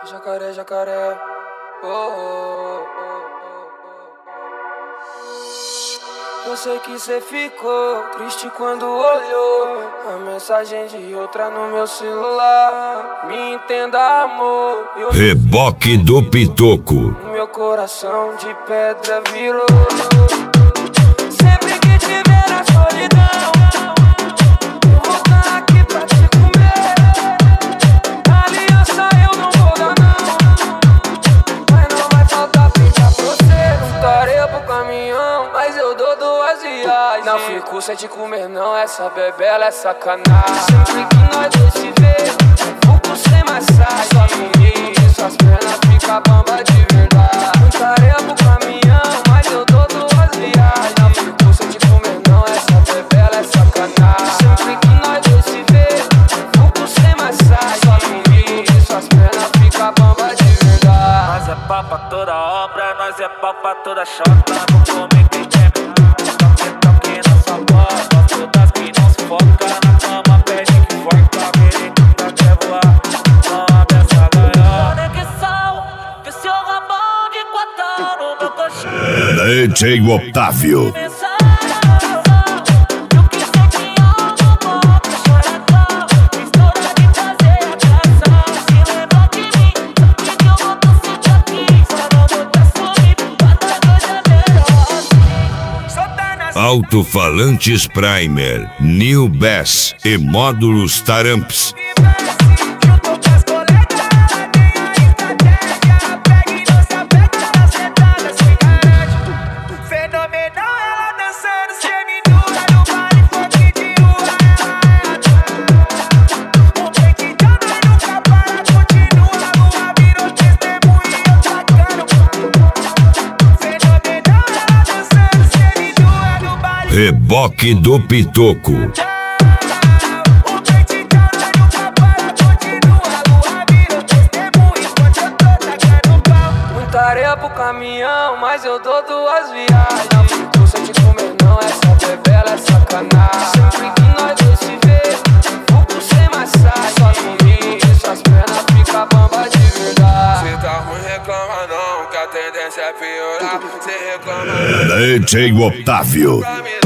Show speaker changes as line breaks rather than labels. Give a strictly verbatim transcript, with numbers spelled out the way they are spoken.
Jacaré, jacaré. Oh, oh, oh, oh. Eu sei que cê ficou triste quando olhou a mensagem de outra no meu celular. Me entenda, amor. Eu
Reboque do Pitoco.
meu coração de pedra virou. Sempre que te ver na solidão, eu vou estar aqui pra te comer. Aliança eu não vou dar não, mas não vai faltar pintar pra você. Voltarei pro caminhão, mas eu dou duas viagens. Não fico sem te comer não, essa bebela é sacanagem. Sempre que nós dois se vê, fico sem massagem. Só no início, suas pernas ficam bamba de verdade. Voltarei pro caminhão, mas eu dou duas viagens. Não fico sem te comer não, essa bebela é sacanagem. Sempre que nós dois se vê, fico sem massagem. Só no início, suas pernas ficam bamba de verdade.
Nós é pau pra toda obra, nós é pau pra toda chota. Vou comer quem quer, toque, toque na sua bola. Gosto das que não se foca na cama, pede que forca. Querida quer voar, não abre essa gaiola. Conexão, vê seu rabão de quatão no meu colchão.
D J Otávio. Alto-falantes Primer, New Bass e módulos Taramps. Reboque do Pitoco.
Muita areia pro caminhão, mas eu dou duas viagens. Não fico sem te comer não, essa bebela é sacanagem. Sempre que nós dois se vê, fico sem massagem. Só no início, suas pernas ficam bamba de verdade. Cê tá ruim, reclama não, que a tendência é piorar. Cê reclama não,
D J Otávio.